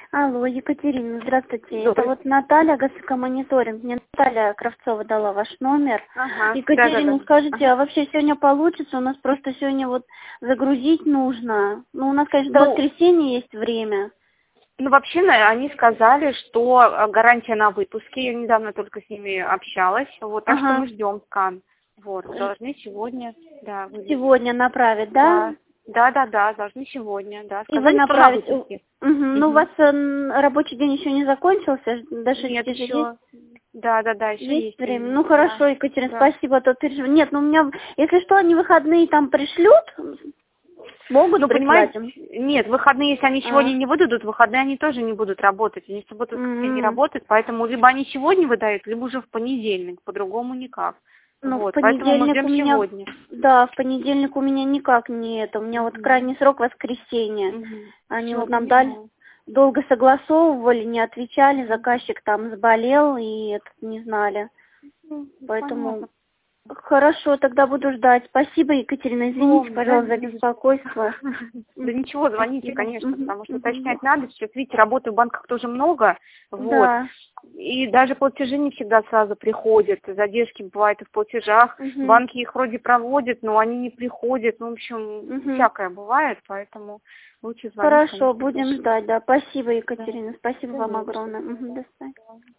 Алло, Екатерина, здравствуйте. Это Добрый. вот Наталья, Мониторинг. Мне Наталья Кравцова дала ваш номер. Ага, Екатерина, да-да-да. скажите, Ага. а вообще сегодня получится? У нас просто сегодня вот загрузить нужно. Ну, у нас, конечно, до Ну, воскресенья есть время. вообще, они сказали, что гарантия на выпуске. Я недавно только с ними общалась. Вот, так что Ага. мы ждем скан. Вот, должны сегодня, да, вывести. Сегодня направить, да? Да, да, должны сегодня, да. И вы Сказали, что на направите. выпуске. Ну, у Мгм. вас рабочий день еще не закончился? До Нет, 6 же есть? еще. Да, еще Есть есть время. время. Ну Да, хорошо, Екатерина, да. спасибо, а то переживаю. Нет, ну у меня, если что, они выходные там пришлют, могут Ну, понимаете, прислать им. нет, выходные, если они А. сегодня не выдадут, выходные они тоже не будут работать. Они в субботу и воскресенье не М. работают, поэтому либо они сегодня выдают, либо уже в понедельник, по-другому никак. Ну, в Вот, поэтому мы понедельник ждем у меня, сегодня. да, в понедельник у меня никак не это. У меня вот крайний срок воскресенье. Они Все, вот нам дали, понимаю. долго согласовывали, не отвечали, заказчик там заболел и это не знали. Поэтому Понятно. хорошо, тогда буду ждать. Спасибо, Екатерина, извините, Да, пожалуйста, за беспокойство. да ничего, звоните, Спасибо. конечно, потому что Мгм. уточнять надо. Сейчас, видите, работы в банках тоже много, вот. Да. И даже платежи не всегда сразу приходят, задержки бывают и в платежах. Мгм. Банки их вроде проводят, но они не приходят. Ну, в общем, Мгм. всякое бывает, поэтому лучше звонить, Хорошо, конечно, будем дальше. ждать, да. Спасибо, Да, Екатерина. Спасибо вам конечно. огромное. Мгм, до свидания.